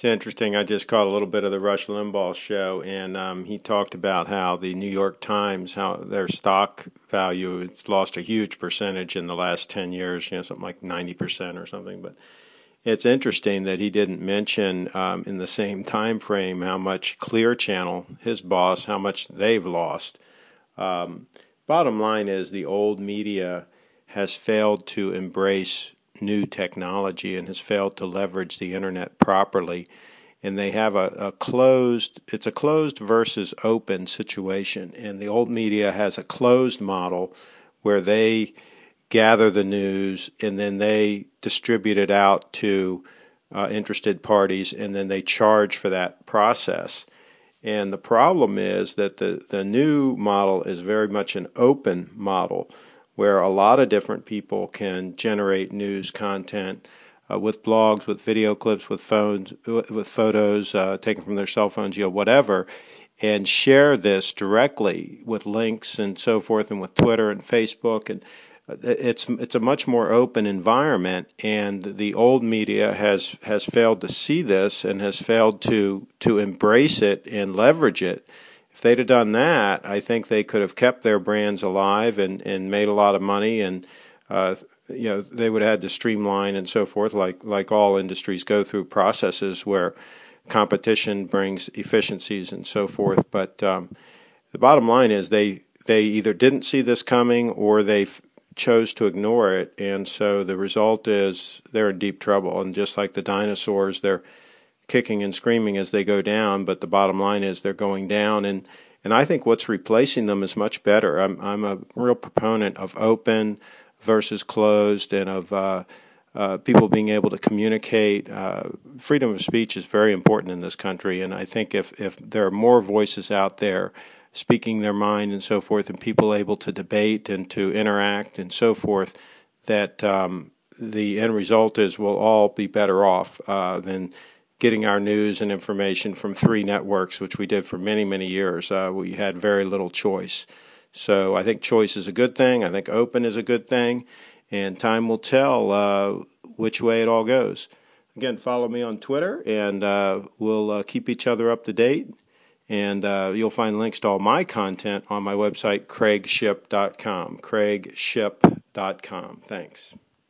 It's interesting. I just caught a little bit of the Rush Limbaugh show, and he talked about how the New York Times, how their stock value, it's lost a huge percentage in the last 10 years, something like 90% or something. But it's interesting that he didn't mention in the same time frame how much Clear Channel, his boss, how much they've lost. Bottom line is the old media has failed to embrace new technology and has failed to leverage the internet properly, and they have it's a closed versus open situation, and the old media has a closed model where they gather the news and then they distribute it out to interested parties, and then they charge for that process. And the problem is that the new model is very much an open model where a lot of different people can generate news content with blogs, with video clips, with phones, with photos taken from their cell phones, whatever, and share this directly with links and so forth, and with Twitter and Facebook, and it's a much more open environment. And the old media has failed to see this and has failed to embrace it and leverage it. If they'd have done that, I think they could have kept their brands alive and made a lot of money, and they would have had to streamline and so forth, like all industries go through processes where competition brings efficiencies and so forth. But the bottom line is they either didn't see this coming or they chose to ignore it, and so the result is they're in deep trouble. And just like the dinosaurs, they're kicking and screaming as they go down, but the bottom line is they're going down, and I think what's replacing them is much better. I'm a real proponent of open versus closed, and of people being able to communicate. Freedom of speech is very important in this country, and I think if there are more voices out there speaking their mind and so forth, and people able to debate and to interact and so forth, that the end result is we'll all be better off than getting our news and information from three networks, which we did for many, many years. We had very little choice. So I think choice is a good thing. I think open is a good thing, and time will tell which way it all goes. Again, follow me on Twitter, and we'll keep each other up to date. And you'll find links to all my content on my website, craigshipp.com. craigshipp.com. Thanks.